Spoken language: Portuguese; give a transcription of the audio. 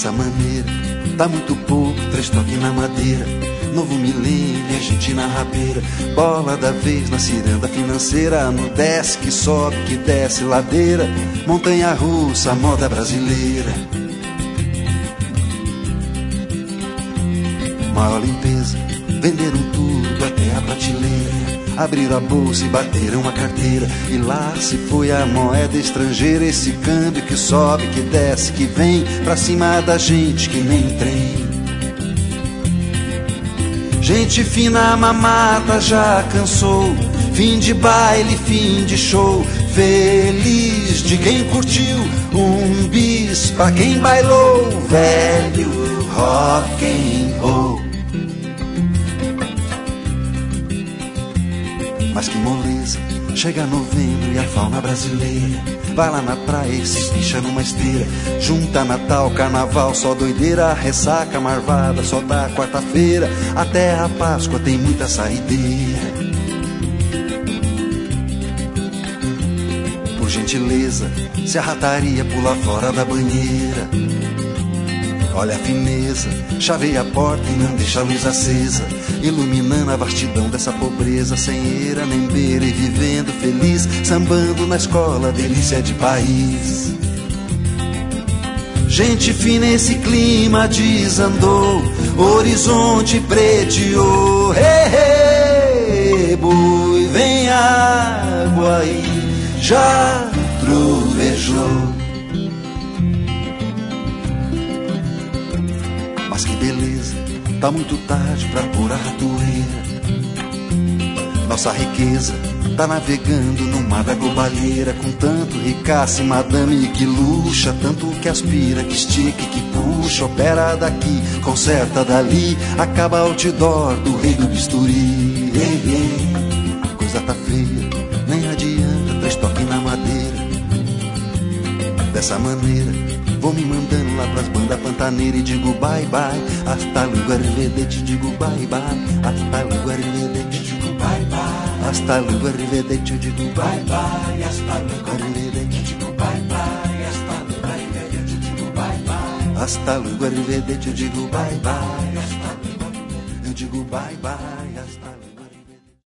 Dessa maneira, tá muito pouco, 3 toques na madeira. Novo milênio, a gente na rabeira. Bola da vez na ciranda financeira. No desce que sobe, que desce ladeira. Montanha russa, moda brasileira. Maior limpeza, venderam tudo até a prateleira. Abriram a bolsa e bateram a carteira. E lá se foi a moeda estrangeira. Esse câmbio que sobe, que desce, que vem pra cima da gente que nem trem. Gente fina, mamata já cansou. Fim de baile, fim de show. Feliz de quem curtiu. Um bis pra quem bailou. Velho rock and roll. Mas que moleza, chega novembro e a fauna brasileira vai lá na praia e se espicha numa esteira. Junta Natal, Carnaval, só doideira. Ressaca, marvada, só da quarta-feira. Até a Páscoa tem muita saideira. Por gentileza, se a rataria pula fora da banheira. Olha a fineza, chaveia a porta e não deixa a luz acesa, iluminando a vastidão dessa pobreza, sem eira nem beira e vivendo feliz, sambando na escola, delícia de país. Gente fina, esse clima desandou, horizonte preteou. Hey, hey, boi, vem água aí, já trovejou. Mas que beleza, tá muito tarde pra pôr a ratoeira. Nossa riqueza tá navegando no mar da globalheira, com tanto ricaço, madame que luxa, tanto que aspira, que estica, que puxa, opera daqui, conserta dali, acaba outdoor do rei do bisturi. Ei, ei, coisa tá feia, nem adianta, 3 toques na madeira. Dessa maneira vou me mandando lá pras bandas pantaneiras e digo bye bye, hasta luego arrivederci, digo bye bye, hasta luego arrivederci, digo bye bye, hasta luego arrivederci, digo bye bye, hasta luego arrivederci, digo bye bye, hasta luego arrivederci, digo bye bye, hasta luego arrivederci, digo bye bye.